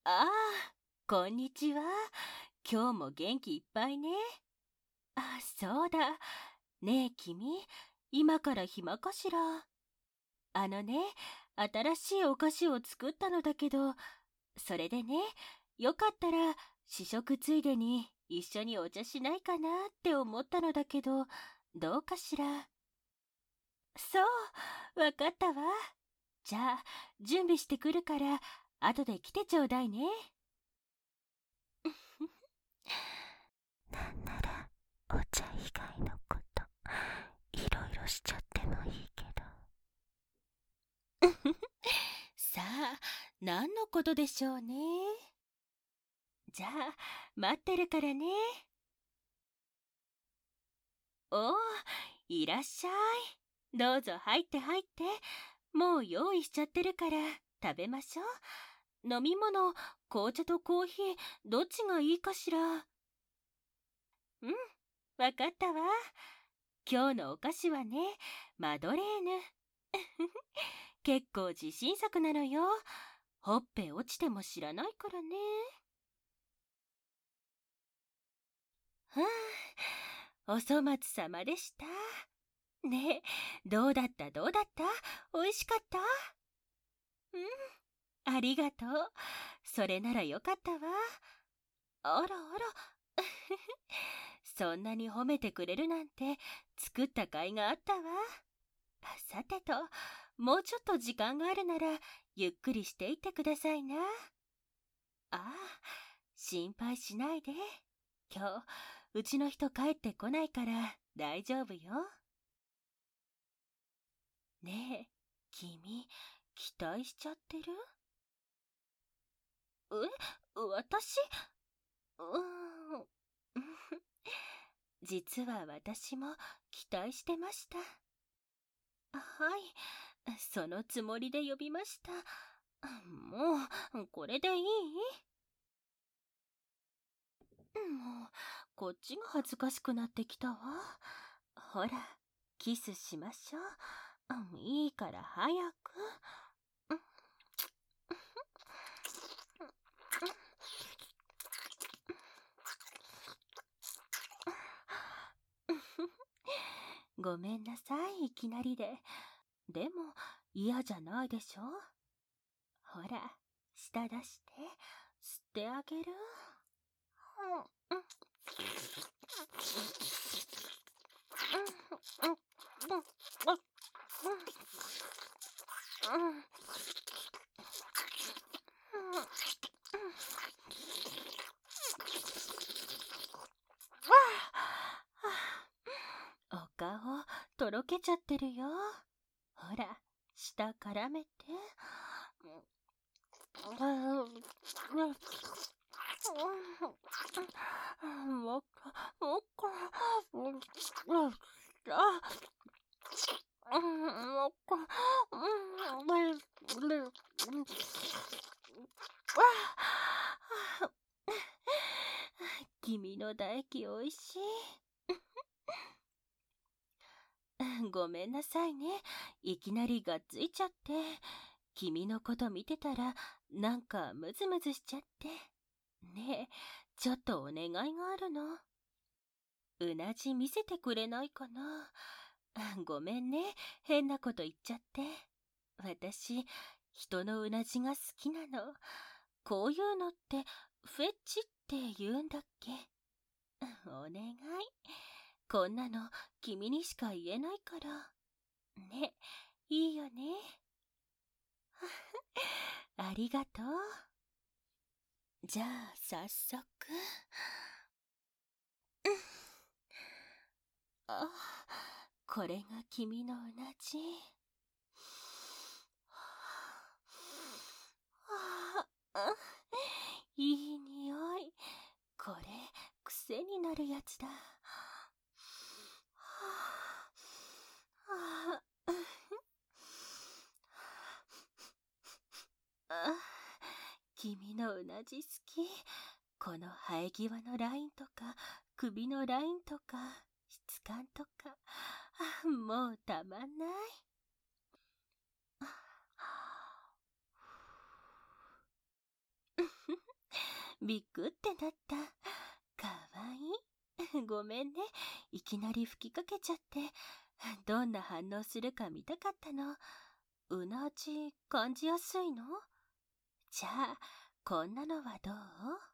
ああ、こんにちは。今日も元気いっぱいね。あ、そうだ。ねえ君、今から暇かしら？あのね、新しいお菓子を作ったのだけど、それでね、よかったら試食ついでに一緒にお茶しないかなって思ったのだけど、どうかしら？そう、わかったわ。じゃあ、準備してくるから、後で来てちょうだいね。 なんならお茶以外のこといろいろしちゃってもいいけど。 さあ、何のことでしょうね。じゃあ、待ってるからね。おお、いらっしゃい。どうぞ入って入って。もう用意しちゃってるから食べましょう。飲み物、紅茶とコーヒー、どっちがいいかしら？うん、わかったわ。今日のお菓子はね、マドレーヌ。結構自信作なのよ。ほっぺ落ちても知らないからね。ふん、お粗末様でした。ねえ、どうだったどうだった？おいしかった？うん、ありがとう。それならよかったわ。あらあら。そんなに褒めてくれるなんて作った甲斐があったわ。さてと、もうちょっと時間があるならゆっくりしていってくださいな。ああ、心配しないで。今日、うちの人帰ってこないから大丈夫よ。ねえ、君、期待しちゃってる？私？うーん。実は私も期待してました。はい、そのつもりで呼びました。もう、これでいい？もう、こっちが恥ずかしくなってきたわ。ほら、キスしましょう。いいから早く。ごめんなさい、いきなりで。でも、嫌じゃないでしょ？ほら、舌出して、吸ってあげる。お顔、とろけちゃってるよ。ほら、舌絡めて。もっか、もっか、もっか、君の唾液おいしい。ごめんなさいね。いきなりがっついちゃって。君のこと見てたら、なんかムズムズしちゃって。ねえ、ちょっとお願いがあるの。うなじ見せてくれないかな。ごめんね、変なこと言っちゃって。私、人のうなじが好きなの。こういうのってフェッチって言うんだっけ？お願い。こんなの君にしか言えないから。ね、いいよね。ありがとう。じゃあ、早速。あ、これが君のうなじ。いい匂い。これ、癖になるやつだ。君のうなじ好き。この生え際のラインとか、首のラインとか、質感とか、もうたまんない。 びっくってなった。かわいい。ごめんね。いきなり吹きかけちゃって。どんな反応するか見たかったの。うなじ感じやすいの？じゃあ、こんなのはどう？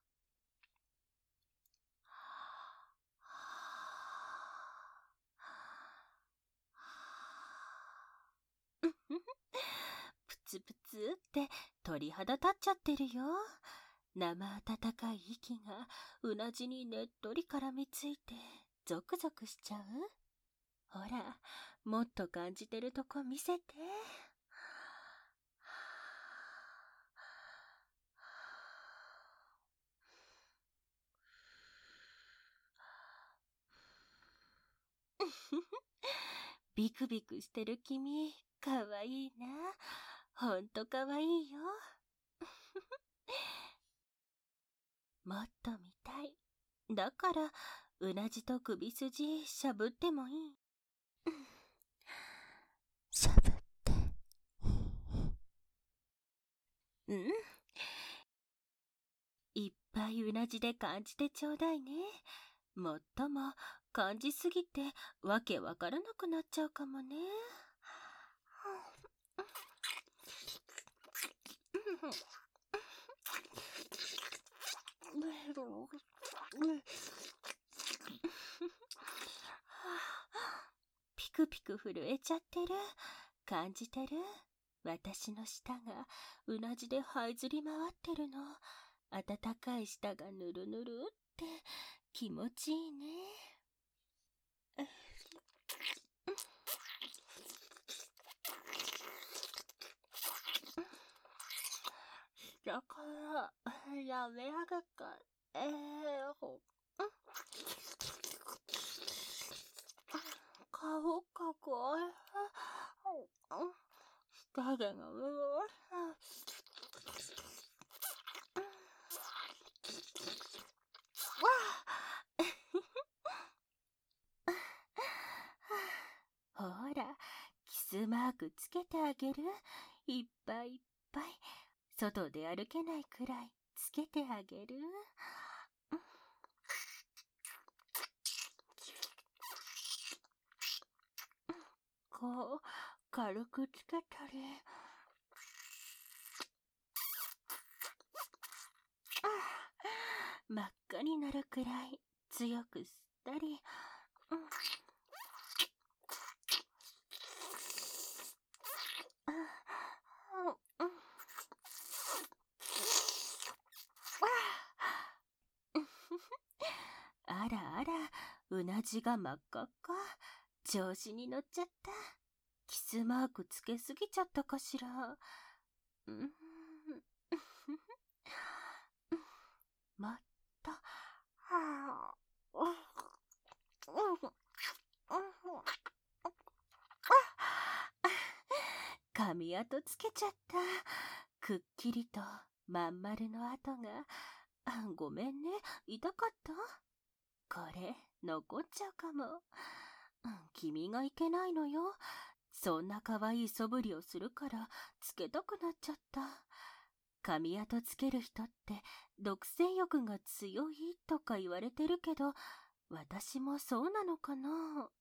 プツプツって鳥肌立っちゃってるよ。生温かい息がうなじにねっとり絡みついてゾクゾクしちゃう。ほら、もっと感じてるとこ見せて。ビクビクしてる君、かわいいな。ほんとかわいいよ。もっと見たい。だから、うなじと首筋しゃぶってもいい。 しゃぶってうん。いっぱいうなじで感じてちょうだいね。もっとも感じすぎてわけわからなくなっちゃうかもね。ピクピク震えちゃってる。感じてる？私の舌がうなじで這いずり回ってるの。温かい舌がぬるぬるって気持ちいいね。だからやめあげか。顔かこい。舌で飲む。ほら、キスマークつけてあげる。いっぱいいっぱい。外で歩けないくらいつけてあげる。こう、軽くつけたり。真っ赤になるくらい強く吸ったり。あらあら、うなじが真っ赤っか。調子に乗っちゃった。キスマークつけすぎちゃったかしら。もっと。髪跡つけちゃった。くっきりとまん丸の跡が。ごめんね、痛かった？これ、残っちゃうかも。君がいけないのよ。そんな可愛い素振りをするから、つけたくなっちゃった。髪跡つける人って、独占欲が強いとか言われてるけど、私もそうなのかな？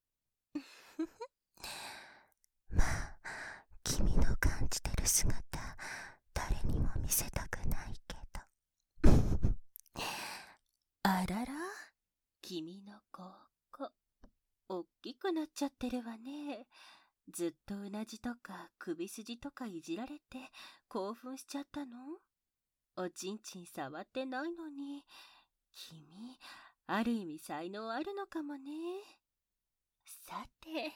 まあ、君の感じてる姿、誰にも見せたくないけど。 あらら、君のここ、おっきくなっちゃってるわね。ずっとうなじとか首筋とかいじられて興奮しちゃったの？おちんちん触ってないのに。君、ある意味才能あるのかもね。さて。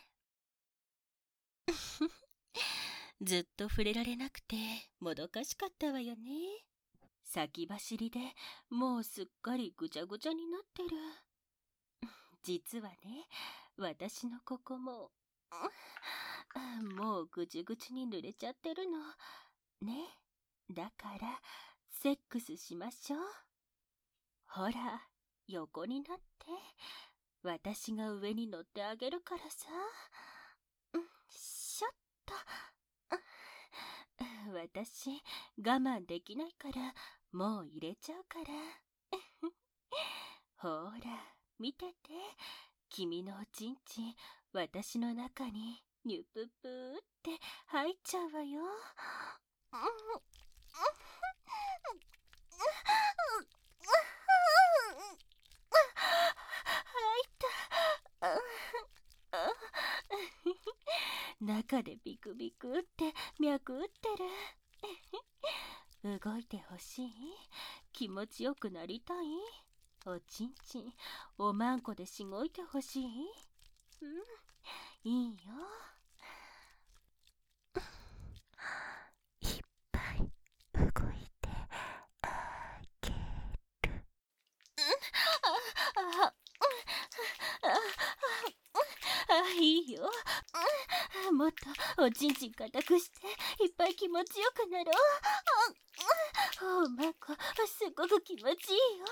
ずっと触れられなくてもどかしかったわよね。先走りでもうすっかりぐちゃぐちゃになってる。実はね、私のここも、もうぐちぐちに濡れちゃってるの。ね。だから、セックスしましょう。ほら、横になって。私が上に乗ってあげるからさ。しょっと。私、我慢できないから、 もう入れちゃうから。ほーら、見てて。君のおちんちん、私の中にニュププーって入っちゃうわよ。入った。中でビクビクって脈打ってる。動いてほしい？気持ちよくなりたい？おちんちん、おまんこでしごいてほしい？いいよ。 いっぱい動いてあげる。 いいよ。もっとおちんちん固くしていっぱい気持ちよくなろう。おまんこすっごく気持ちいいよ。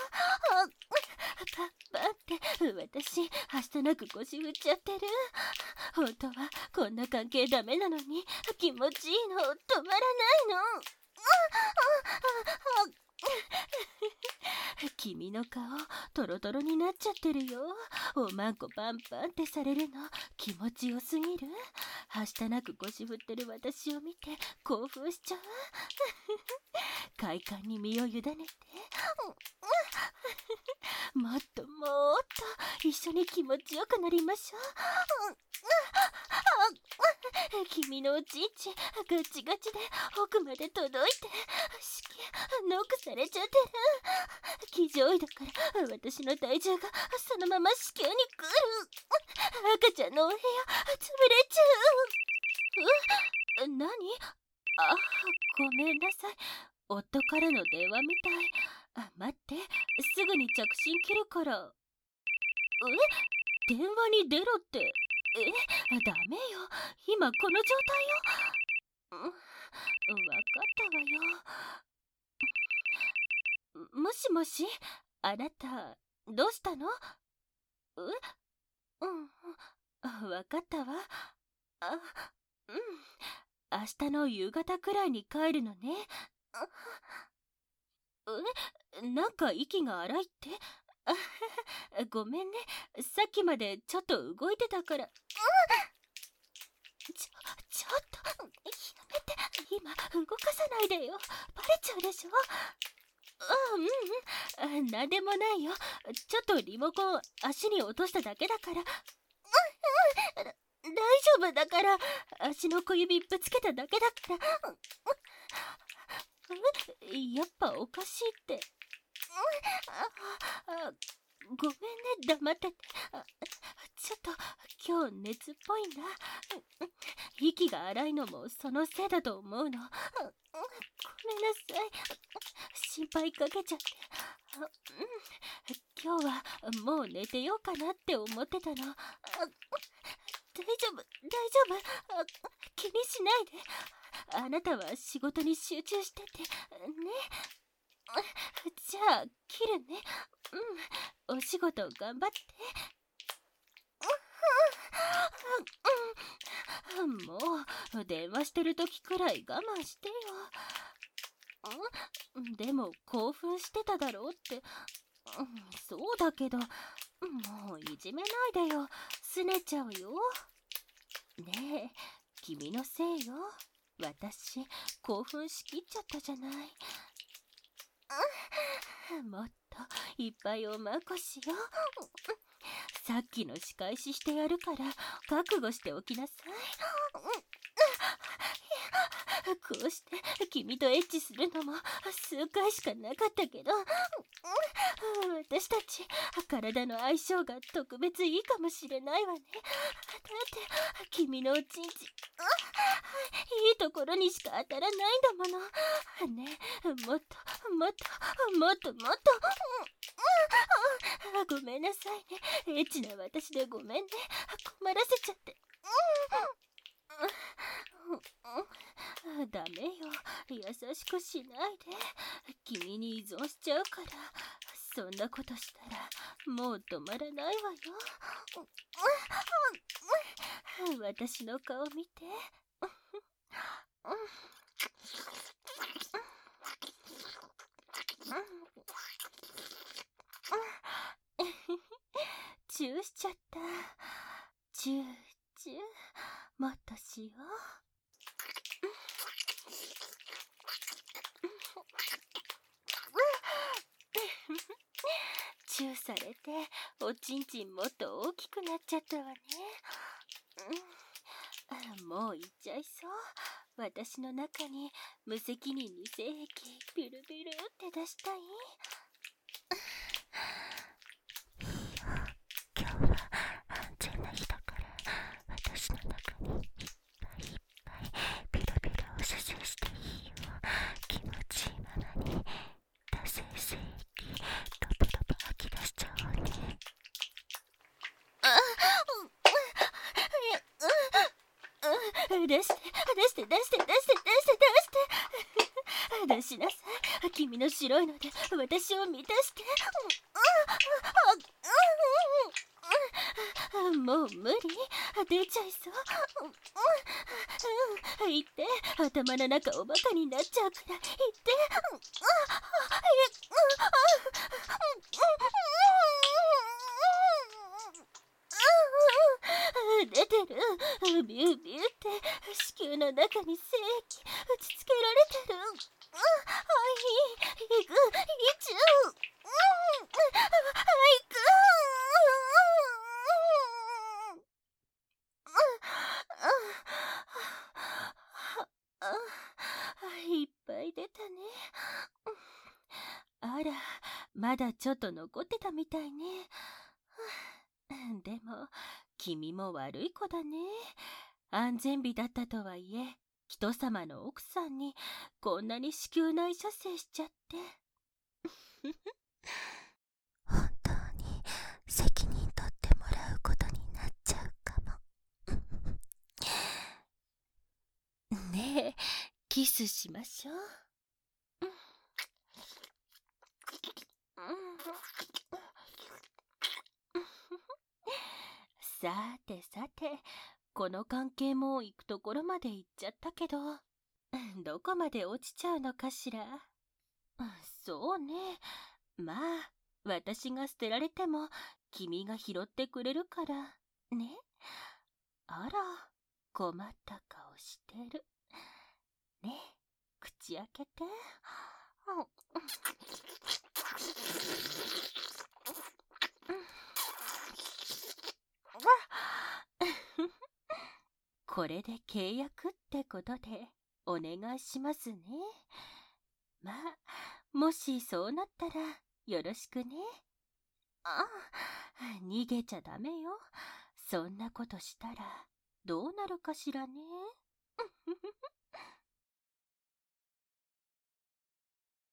パッパって私はしたなく腰振っちゃってる。本当はこんな関係ダメなのに気持ちいいの止まらないの。君の顔トロトロになっちゃってるよ。おまんこパンパンってされるの気持ちよすぎる。はしたなく腰振ってる私を見て興奮しちゃう。快感に身を委ねて。もっともっと一緒に気持ちよくなりましょう。君のおちんちガチガチで奥まで届いてノックされちゃってる。騎乗位だから私の体重がそのまま子宮に来る。赤ちゃんのお部屋潰れちゃう。何？ごめんなさい。夫からの電話みたい。待って、すぐに着信切るから。電話に出ろって。ダメよ。今この状態よ。わかったわよ。もしもし、あなた、どうしたの？わかったわ。明日の夕方くらいに帰るのね。なんか息が荒いって？ごめんね。さっきまでちょっと動いてたから。ちょっと、やめて。今、動かさないでよ。バレちゃうでしょ。なんでもないよ。ちょっとリモコン足に落としただけだから。大丈夫だから。足の小指ぶつけただけだから。やっぱおかしいって。ごめんね、黙ってて。ちょっと今日熱っぽいんだ。息が荒いのもそのせいだと思うの。ごめんなさい。心配かけちゃって。今日はもう寝てようかなって思ってたの。大丈夫、大丈夫。気にしないで。あなたは仕事に集中しててね。じゃあ切るね。お仕事頑張って。もう電話してる時くらい我慢してよ。でも興奮してただろうって。そうだけど、もういじめないでよ。すねちゃうよ。ねえ、君のせいよ。私興奮しきっちゃったじゃない。もっといっぱいおまんこしよう。さっきの仕返ししてやるから覚悟しておきなさい。こうして君とエッチするのも数回しかなかったけど、私たち体の相性が特別いいかもしれないわね。だって君のおちんちいいところにしか当たらないんだものね。もっともっともっともっと。ごめんなさいね。エッチな私でごめんね。困らせちゃって。ダメよ。優しくしないで。君に依存しちゃうから。そんなことしたらもう止まらないわよ。私の顔見て。 チューしちゃった。チューチュー、もっとしよう。チューされておちんちんもっと大きくなっちゃったわね。もういっちゃいそう。私の中に無責任に性液ビュルビュルって出したい。 いいよ、今日は安全な日だから私の中にいっぱいいっぱいビルビルを射精していいよ。気持ちいいままに多性性液ドボドボ吐き出しちゃおうね。 出して出しなさい。君の白いので私を満たして。もう無理、出ちゃいそう。言って、頭の中おバカになっちゃうくらい言って。出てる。ビュービューって子宮の中に精液打ちつけられてる。いく、いちゅう。いく。いっぱい出たね。あら、まだちょっと残ってたみたいね。でも、君も悪い子だね。安全日だったとはいえ、人様の奥さんにこんなに子宮内射精しちゃって。 本当に責任取ってもらうことになっちゃうかも。 ねえ、キスしましょう。さてさて、この関係も行くところまで行っちゃったけど、どこまで落ちちゃうのかしら。そうね。まあ、私が捨てられても君が拾ってくれるからね。あら、困った顔してるね。口開けて。これで契約ってことでお願いしますね。まあ、もしそうなったらよろしくね。逃げちゃダメよ。そんなことしたらどうなるかしらね。